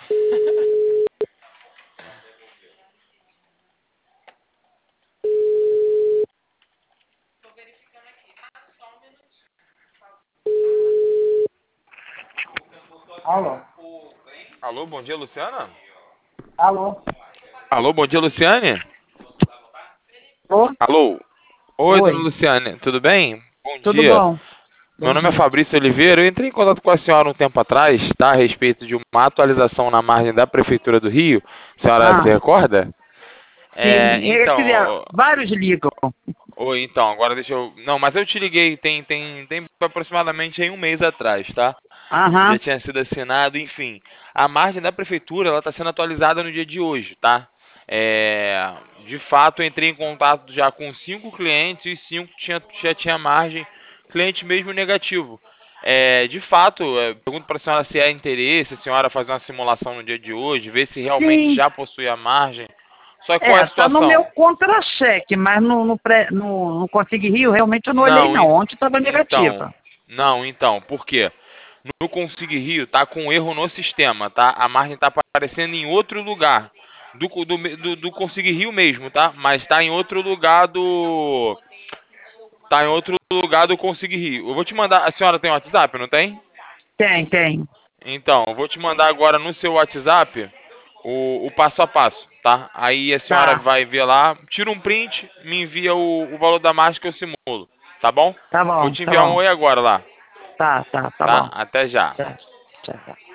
Alô? Alô, bom dia, Luciana? Alô? Alô, bom dia, Luciane? Ô? Alô? Oi, dona Oi, Luciane, tudo bem? Bom tudo dia. bom? Meu Bom nome é dia. Fabrício Oliveira. Eu entrei em contato com a senhora um tempo atrás, tá? A respeito de uma atualização na margem da Prefeitura do Rio. A senhora se Ah, recorda? sim, Então, vários ligam. oi, então, agora deixa eu... Não, mas eu te liguei tem aproximadamente aí um mês atrás, tá? Já Aham, tinha sido assinado, enfim. A margem da prefeitura, ela está sendo atualizada no dia de hoje, tá? De fato, eu entrei em contato já com 5 clientes e 5 já tinha margem, cliente mesmo negativo. De fato, pergunto para a senhora se há interesse, a senhora fazer uma simulação no dia de hoje, ver se realmente sim. já possui a margem. Só que qual é a Tá no meu situação? contra-cheque, mas no Consigue Rio realmente eu não olhei Não, não. Ontem estava então, negativa. por quê? No Consig Rio tá com erro no sistema, tá? A margem tá aparecendo em outro lugar do Consig Rio mesmo, tá? Mas tá em outro lugar do Consig Rio. Eu vou te mandar, a senhora tem WhatsApp, não tem? Tem. Então, eu vou te mandar agora no seu WhatsApp o passo a passo, tá? Aí a senhora Tá, vai ver lá, tira um print, me envia o valor da margem que eu simulo, tá bom? tá Vou bom, te tá enviar um bom. oi agora lá, Tá tá? bom. Até já. Tá, tchau.